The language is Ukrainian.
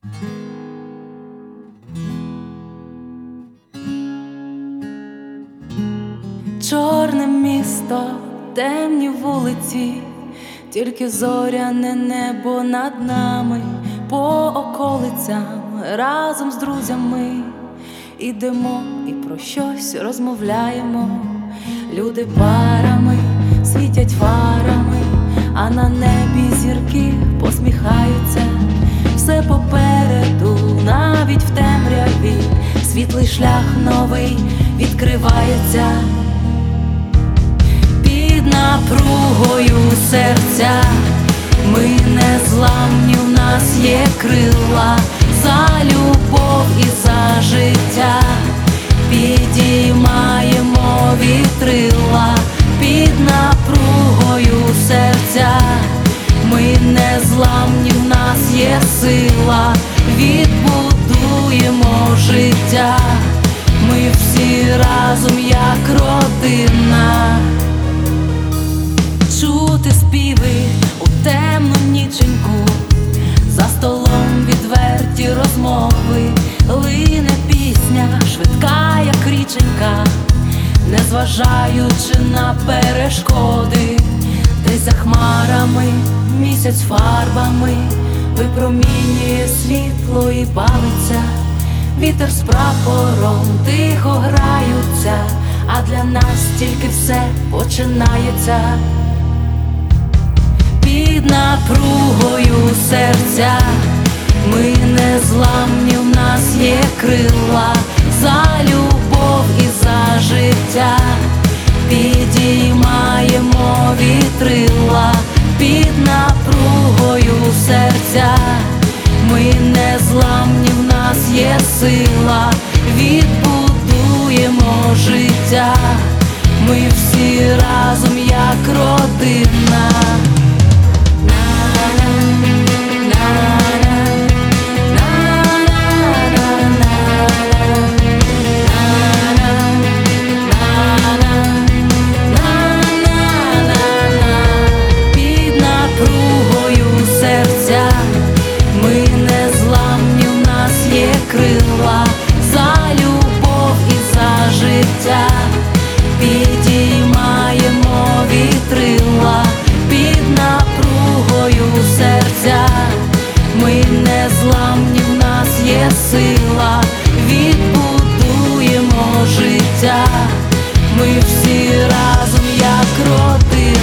Чорне місто, темні вулиці, тільки зоряне небо над нами. По околицям разом з друзями ідемо і про щось розмовляємо. Люди парами світять фарами, а на небі зірки посміхаються. Все попереду, навіть в темряві, світлий шлях новий відкривається. Під напругою серця ми незламні, в нас є крила. За любов і за життя підіймаємо вітрила. Під напругою серця ми незламні, в нас є сила. Відбудуємо життя, ми всі разом як родина. Чути співи у темну ніченьку, за столом відверті розмови. Лине пісня, швидка, як річенька, незважаючи на перешкоди. Десь за хмарами місяць фарбами випромінює світло і бавиться. Вітер з прапором тихо граються, а для нас тільки все починається. Під напругою серця ми незламні, в нас є крила. За любов і за життя підіймаємо вітрила. Під напругою серця ми незламні, в нас є сила. Відбудуємо життя, ми всі разом як родина. Під напругою серця ми незламні, в нас є крила. За любов і за життя підіймаємо вітрила. Під напругою серця ми незламні, в нас є сила. Відбудуємо життя, ми всі разом як родина.